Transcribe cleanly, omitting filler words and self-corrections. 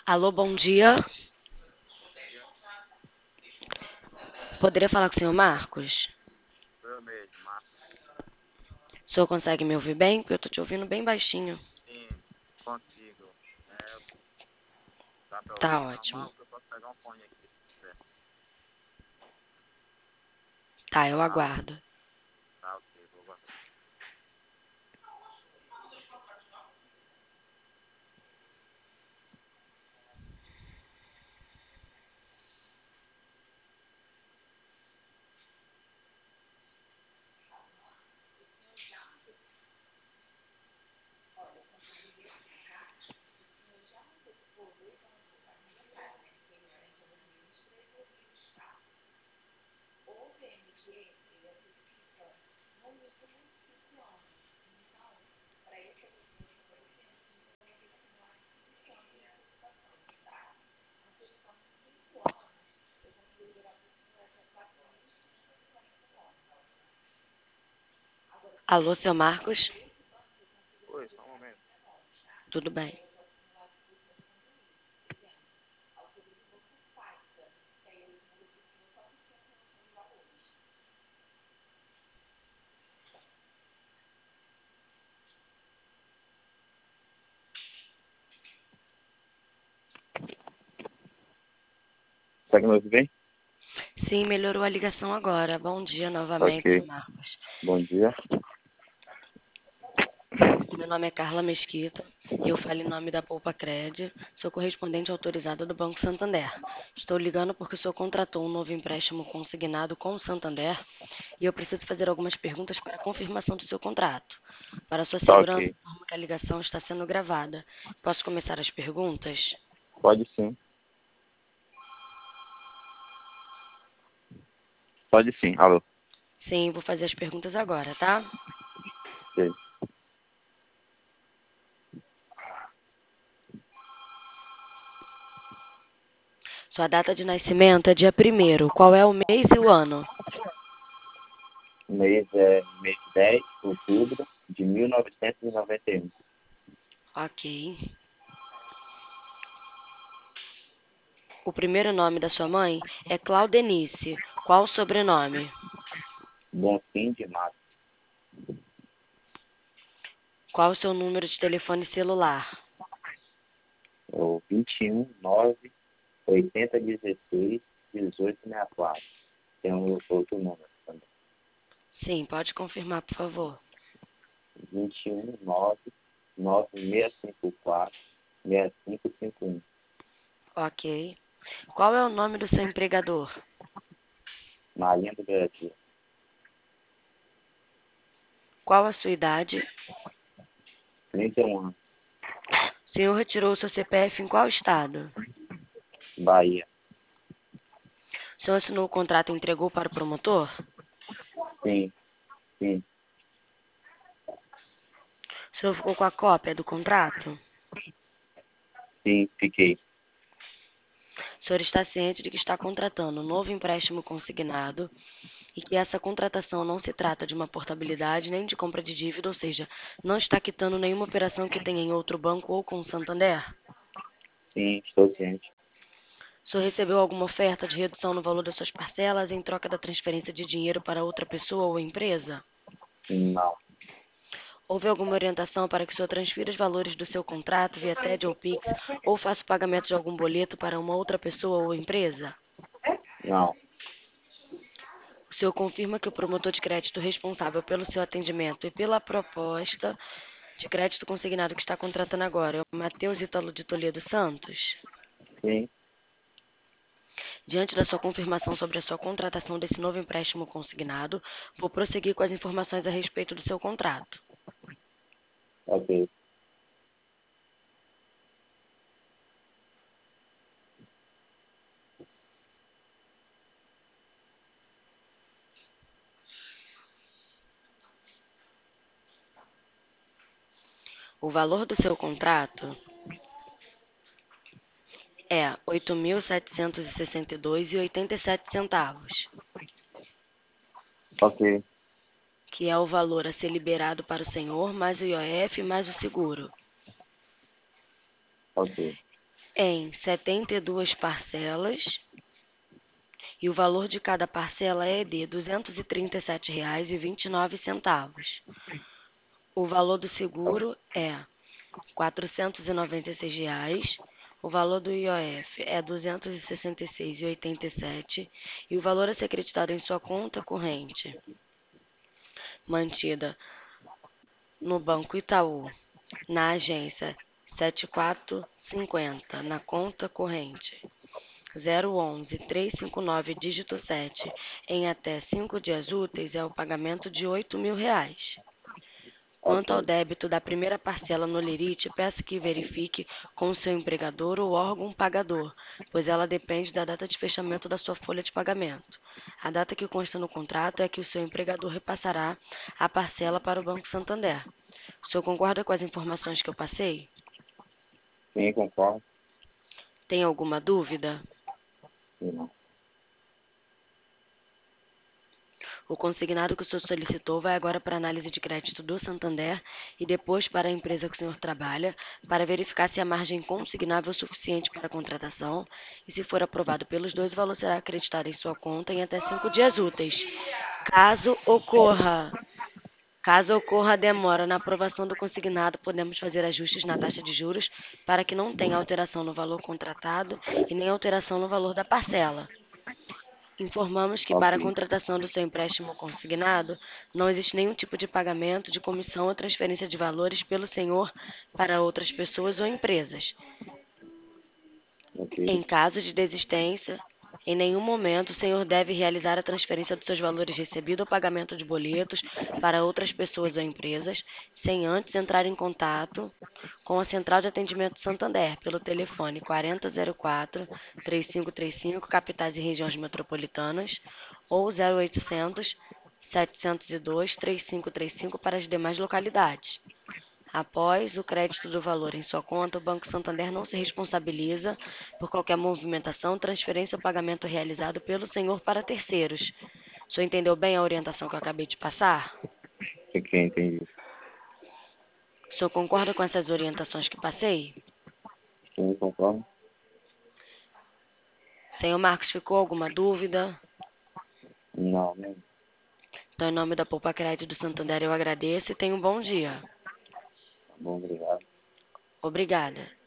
Alô, bom dia. Poderia falar com o senhor Marcos? Eu mesmo, Marcos. O senhor consegue me ouvir bem? Porque eu tô te ouvindo bem baixinho. Sim, consigo. Dá pra Tá ouvir ótimo. normal? Eu posso pegar um fone aqui se quiser. Tá, eu Alô? aguardo. Tá, ok, vou botar. Alô, seu Marcos? Oi, só um momento. Tudo bem. Consegue me ouvir bem? Sim, melhorou a ligação agora. Bom dia novamente, seu Ok, Marcos. bom dia. Meu nome é Carla Mesquita e eu falo em nome da Poupa Cred. Sou correspondente autorizada do Banco Santander. Estou ligando porque o senhor contratou um novo empréstimo consignado com o Santander e eu preciso fazer algumas perguntas para a confirmação do seu contrato. Para sua Tá segurança, ok. informo que a ligação está sendo gravada. Posso começar as perguntas? Pode sim. Pode sim. Alô? Sim, vou fazer as perguntas agora, tá? Ok. Sua data de nascimento é dia 1º. Qual é o mês e o ano? O mês é mês 10 de outubro de 1991. Ok. O primeiro nome da sua mãe é Claudenice. Qual o sobrenome? Bonfim de Mato. Qual o seu número de telefone celular? O 21 9 80 16 18 64. Tem um outro número também. Sim, pode confirmar, por favor. 21 9 9654 6551. Ok. Qual é o nome do seu empregador? Marinha do Brasil. Qual a sua idade? 31 anos. O senhor retirou o seu CPF em qual estado? Bahia. O senhor assinou o contrato e entregou para o promotor? Sim, sim, O senhor ficou com a cópia do contrato? sim, fiquei. O senhor está ciente de que está contratando um novo empréstimo consignado e que essa contratação não se trata de uma portabilidade nem de compra de dívida, ou seja, não está quitando nenhuma operação que tenha em outro banco ou com o Santander? Sim, estou ciente. O senhor recebeu alguma oferta de redução no valor das suas parcelas em troca da transferência de dinheiro para outra pessoa ou empresa? Não, Houve alguma orientação para que o senhor transfira os valores do seu contrato via TED ou Pix ou faça o pagamento de algum boleto para uma outra pessoa ou empresa? não, O senhor confirma que o promotor de crédito responsável pelo seu atendimento e pela proposta de crédito consignado que está contratando agora é o Matheus Ítalo de Toledo Santos? sim, Diante da sua confirmação sobre a sua contratação desse novo empréstimo consignado, vou prosseguir com as informações a respeito do seu contrato. ok. O valor do seu contrato é R$ 8.762,87, Ok, que é o valor a ser liberado para o senhor, mais o IOF, mais o seguro. ok. em 72 parcelas e o valor de cada parcela é de R$ 237,29. O valor do seguro é R$ 496. O valor do IOF é R$ 266,87 e o valor a ser acreditado em sua conta corrente, mantida no Banco Itaú, na agência 7450, na conta corrente 011-359, dígito 7, em até 5 dias úteis, é o pagamento de R$ 8.000. Quanto ao Ok. débito da primeira parcela no Lerite, peço que verifique com o seu empregador ou órgão pagador, pois ela depende da data de fechamento da sua folha de pagamento. A data que consta no contrato é que o seu empregador repassará a parcela para o Banco Santander. O senhor concorda com as informações que eu passei? Sim, concordo. Tem alguma dúvida? Não. O consignado que o senhor solicitou vai agora para a análise de crédito do Santander e depois para a empresa que o senhor trabalha, para verificar se a margem consignável é suficiente para a contratação e, se for aprovado pelos dois, o valor será acreditado em sua conta em até 5 dias úteis. Caso ocorra Caso ocorra demora na aprovação do consignado, podemos fazer ajustes na taxa de juros para que não tenha alteração no valor contratado e nem alteração no valor da parcela. Informamos que para a Ok. contratação do seu empréstimo consignado, não existe nenhum tipo de pagamento de comissão ou transferência de valores pelo senhor para outras pessoas ou empresas. Ok. Em caso de desistência, em nenhum momento o senhor deve realizar a transferência dos seus valores recebidos ou pagamento de boletos para outras pessoas ou empresas, sem antes entrar em contato com a Central de Atendimento Santander pelo telefone 4004-3535, capitais e regiões metropolitanas, ou 0800 702 3535 para as demais localidades. Após o crédito do valor em sua conta, o Banco Santander não se responsabiliza por qualquer movimentação, transferência ou pagamento realizado pelo senhor para terceiros. O senhor entendeu bem a orientação que eu acabei de passar? Ok, entendi. O senhor concorda com essas orientações que passei? Sim, concordo. Senhor Marcos, ficou alguma dúvida? Não, nem. Então, em nome da Poupa Crédito do Santander, eu agradeço e tenha um bom dia. Tá bom, obrigado. Obrigada.